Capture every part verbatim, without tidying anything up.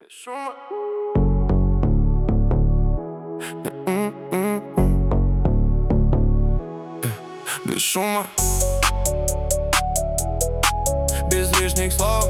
Без шума. Без шума, без лишних слов.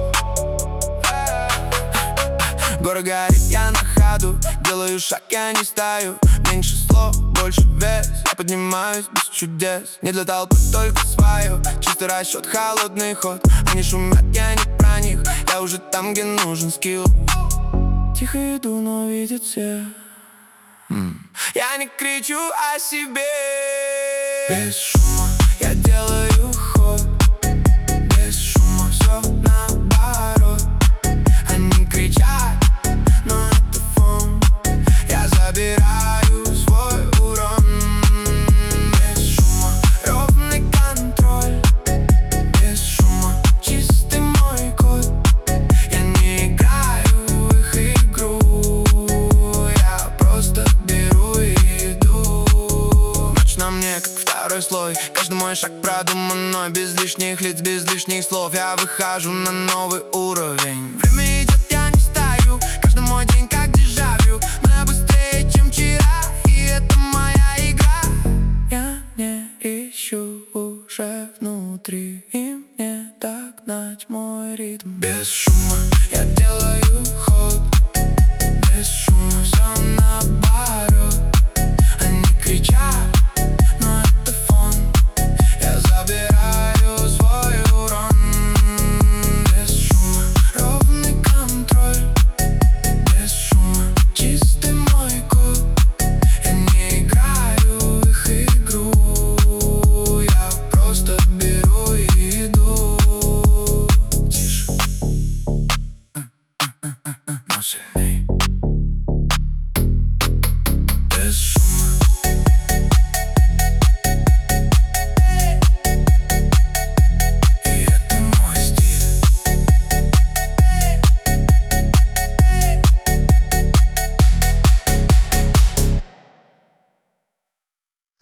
Город горит, я на ходу. Делаю шаг, я не стою. Меньше слов, больше вес. Я поднимаюсь без чудес. Не для толпы, только свое. Чистый расчет, холодный ход. Они шумят, я не про них. Я уже там, где нужен скилл. Тихо иду, но видят все. mm. Я не кричу о себе. Без шума я делаю ход. Без шума все наоборот. Они кричат, но это фон. Я забираю свой урон. Без шума ровный контроль. Без шума чистый мой код. Я не играю в их игру. Я просто беру и иду. Ночь на мне, как второй слой. Каждый мой шаг продуман мной. Без лишних лиц, без лишних слов. Я выхожу на новый уровень. Время идет, я не стою. Каждый мой день как дежавю. Мы быстрее, чем вчера. И это моя игра. Я не ищу уже внутри. И мне догнать мой ритм. Без шума я делаю ход. Без шума все наоборот. Они кричат, но это фон. Я забираю свой урон. Без шума ровный контроль. Без шума чистый мой код. Я не играю в их игру. Я просто беру и иду. Тише, но сильней.